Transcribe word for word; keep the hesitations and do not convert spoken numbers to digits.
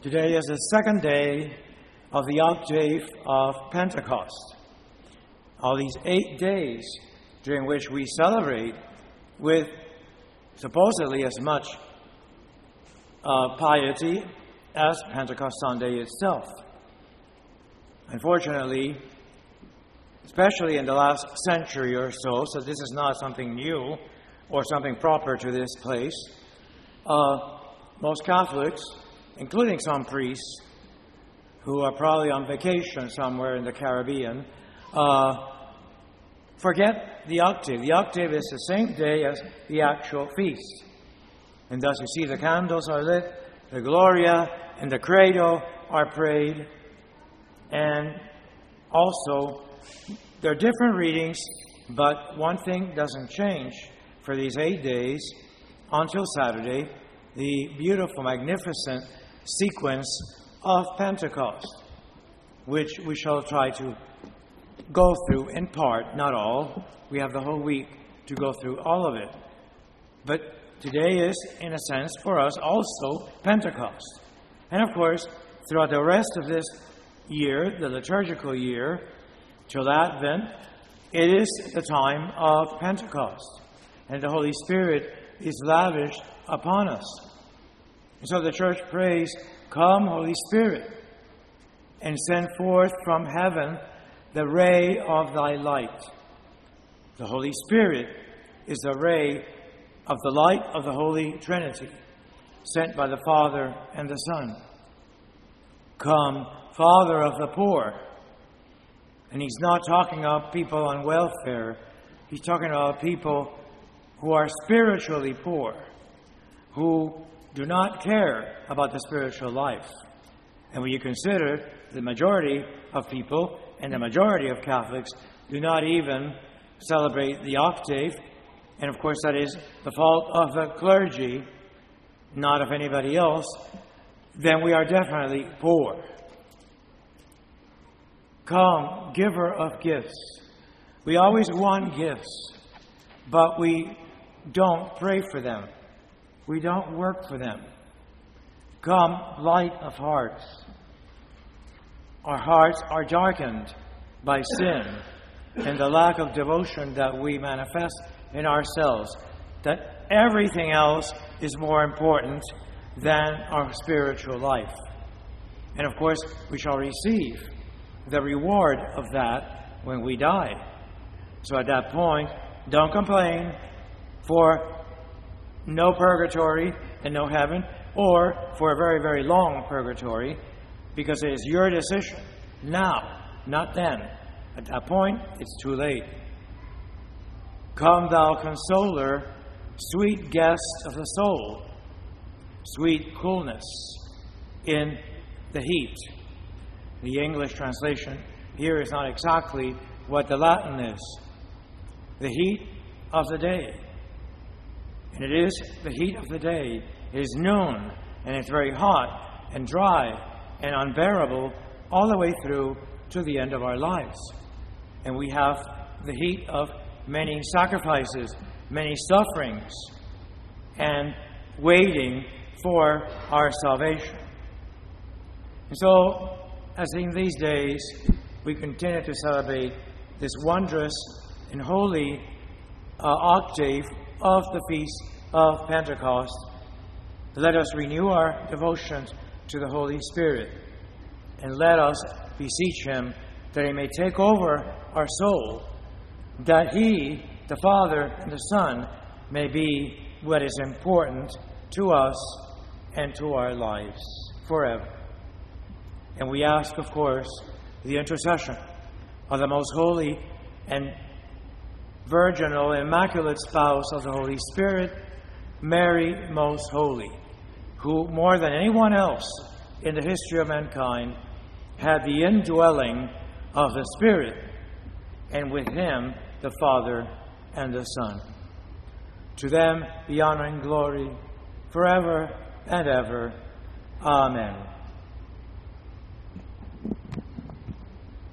Today is the second day of the octave of Pentecost. All these eight days during which we celebrate with supposedly as much uh, piety as Pentecost Sunday itself. Unfortunately, especially in the last century or so, so this is not something new or something proper to this place, uh, most Catholics, including some priests who are probably on vacation somewhere in the Caribbean, uh, forget the octave. The octave is the same day as the actual feast. And thus you see the candles are lit, the Gloria and the Credo are prayed, and also there are different readings, but one thing doesn't change for these eight days until Saturday, the beautiful, magnificent sequence of Pentecost, which we shall try to go through in part, not all. We have the whole week to go through all of it. But today is, in a sense, for us also Pentecost. And of course, throughout the rest of this year, the liturgical year, till Advent, it is the time of Pentecost. And the Holy Spirit is lavished upon us. And so the Church prays, "Come, Holy Spirit, and send forth from heaven the ray of thy light." The Holy Spirit is the ray of the light of the Holy Trinity, sent by the Father and the Son. Come, Father of the poor. And he's not talking about people on welfare. He's talking about people who are spiritually poor, who do not care about the spiritual life. And when you consider the majority of people and the majority of Catholics do not even celebrate the octave, and of course that is the fault of the clergy, not of anybody else, then we are definitely poor. Come, giver of gifts. We always want gifts, but we don't pray for them. We don't work for them. Come, light of hearts. Our hearts are darkened by sin and the lack of devotion that we manifest in ourselves, that everything else is more important than our spiritual life. And of course, we shall receive the reward of that when we die. So at that point, don't complain for no purgatory and no heaven, or for a very, very long purgatory, because it is your decision now, not then. At that point, it's too late. Come, thou consoler, sweet guest of the soul, sweet coolness in the heat. The English translation here is not exactly what the Latin is. The heat of the day. And it is the heat of the day. It is noon, and it's very hot and dry and unbearable all the way through to the end of our lives. And we have the heat of many sacrifices, many sufferings, and waiting for our salvation. And so, as in these days, we continue to celebrate this wondrous and holy uh, octave of the Feast of Pentecost. Let us renew our devotions to the Holy Spirit, and let us beseech Him that He may take over our soul, that He, the Father and the Son, may be what is important to us and to our lives forever. And we ask, of course, the intercession of the most holy and virginal, immaculate spouse of the Holy Spirit, Mary most holy, who more than anyone else in the history of mankind had the indwelling of the Spirit, and with Him the Father and the Son. To them be honor and glory forever and ever. Amen.